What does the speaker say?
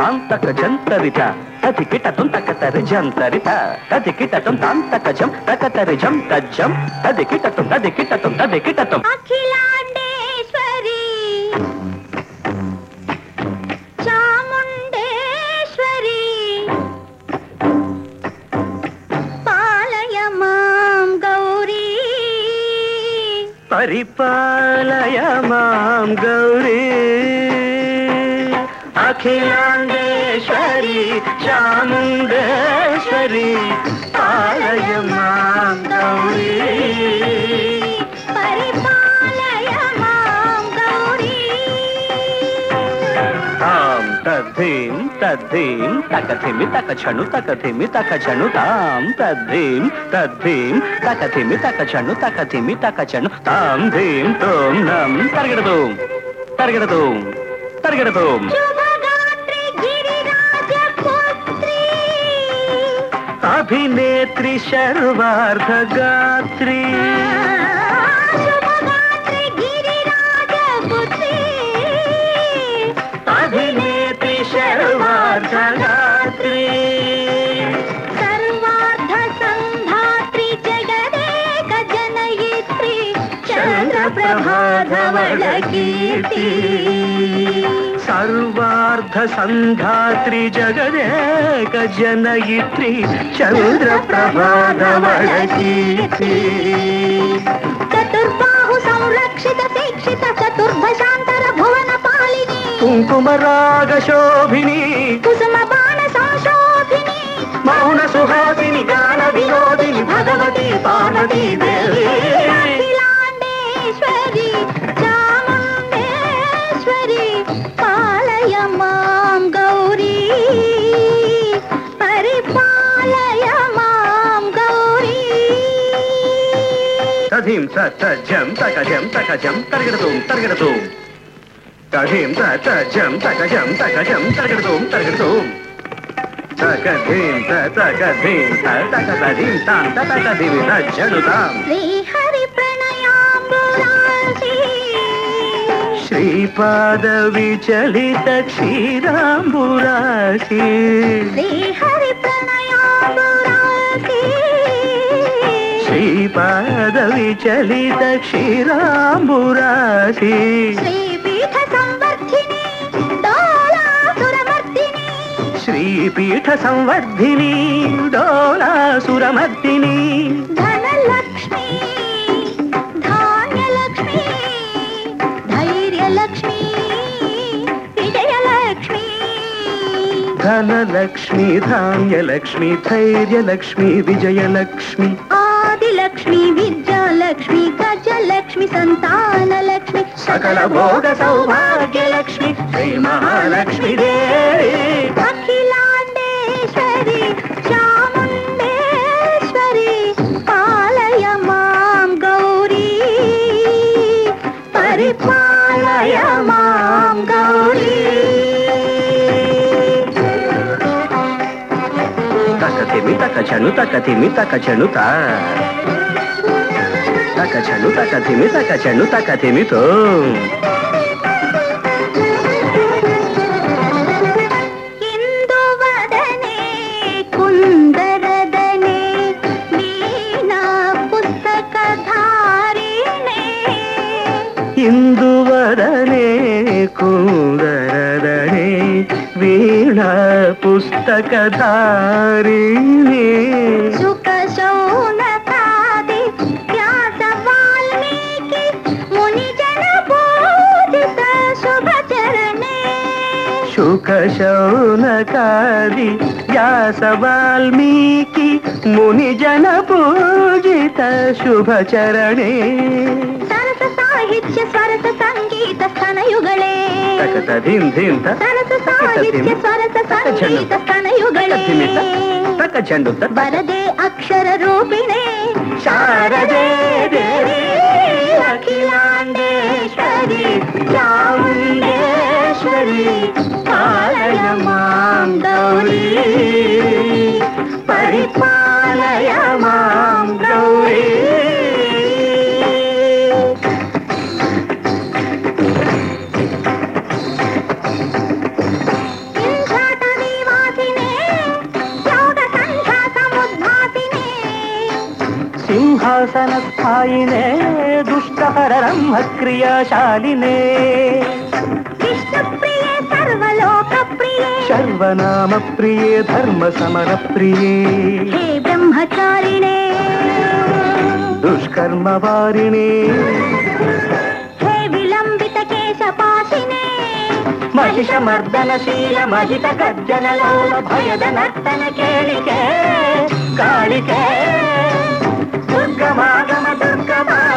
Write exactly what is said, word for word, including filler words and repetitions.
తాంతక జంతరిత తదికిటతం తకతరి జంతరిత తదికిటతం తాంతకజం తకతరి జం తజ్జం తదికిటతం తదికిటతం తదికిటతం. అఖిలాండేశ్వరి చాముండేశ్వరి పాలయ మాం గౌరీ పరిపాలయ మాం గౌరీ అఖిలాండేశ్వరి చాముండేశ్వరి పాలయ మాం గౌరీ పరిపాలయ మాం గౌరీ. తాం తద్ధీం తద్ధీం తకథిమి తకచను తకథిమి తకచను తాం తద్ధీం తద్ధీం తకథిమి తకచను తకథిమి తకచను తాం ధీం తోం నం తరగడదు తరగడదు తరగడదు. శుభగాత్రి గిరిరాజపుత్రి అభినేత్రి శర్వార్ధగాత్రి శుభగాత్రి గిరిరాజపుత్రి అభినేత్రి శర్వార్ధగాత్రి సర్వార్ధ సంధాత్రి జగదేక జనయిత్రి చంద్రప్రభాధవళ కీర్తి. సర్వార్ధ సంధాత్రి జగదేక జనయిత్రి చంద్రప్రభాధవళ కీర్తి. చతుర్బాహు సంరక్షిత శిక్షిత చతుర్భశాంతర భువన పాలిని కుంకుమరాగ శోభిని కుసుమ బాణ సంశోభిని మౌన సుహాసిని గాన వినోదిని భగవతి పార్వతీ దేవి. అఖిలాండేశ్వరి చాముండేశ్వరి పాలయ మాం గౌరీ పరిపాలయ మాం గౌరీ. తధీం తజం తకజం తకజం తరగడదు తరగడదు తధీం తజం తకజం తకజం తరగడదు తరగడదు తకధీం తకధీం తకధీం తాం తకధీం తజ్జనుతాం. శ్రీహరి ప్రణయాంబురాసి శ్రీపాద విచలిత క్షీరాంబురాశి శ్రీహరి ప్రణయాంబురాసి శ్రీపాద విచలిత క్షీరాంబురాశి శ్రీపీఠ సంవర్ధిని డోలాసురమర్దిని శ్రీపీఠ సంవర్ధిని డోలాసురమర్దిని ధనలక్ష్మి ధాన్యలక్ష్మి ధైర్యలక్ష్మి విజయలక్ష్మి ధనలక్ష్మి ధాన్యలక్ష్మి ధైర్యలక్ష్మి విజయలక్ష్మి ఆదిలక్ష్మి విద్యాలక్ష్మి గజలక్ష్మి సంతానలక్ష్మి సకల భోగ సౌభాగ్యలక్ష్మి శ్రీ మహాలక్ష్మి దేవి. అఖిలాండేశ్వరి చాముండేశ్వరి పాలయ మాం గౌరీ పరిపాలయ మాం గౌరీ. తకతిమి తకచను తకతిమి తకచను తా తకచను తకతిమి తకచను తకతిమితో. ఇందువదనే కుందరదనే వీణా పుస్తకధారిణే ఇందువదనే కుందరదనే వీణా పుస్తకధారిణి సుఖ శౌనకాది వ్యాస వాల్మీకి ముని జన పూజిత శుభచరణే శుక శౌనకాది వ్యాస వాల్మీకి ముని జన పూజిత శుభచరణే. సరస సాహిత్య స్వరస సంగీత స్థనయుగళే తకతధీం ధీం త సరస సాహిత్య స్వరస సంగీత స్థనయుగళే తకచండు వరదే అక్షర రూపిణే శారదే దేవి. అఖిలాండేశ్వరి చాముండేశ్వరి పాలయ మాం గౌరీ పరిపాలయ మాం గౌరీ. ఇంద్రాట దుశ్శాసన స్థాయినే దుష్టహర బ్రహ్మ క్రియాశాలినే విష్ణుప్రియే సర్వలోక ప్రియే సర్వనామ ప్రియే ధర్మ సమర ప్రియే హే బ్రహ్మచారిణే దుష్కర్మ వారిణే హే విలంబిత కేశపాశినే మహిషమర్దనశీల మహిత గర్జన లోల భయద నర్తన కేళికే కాళికే దుర్గమాగమ దుర్గమా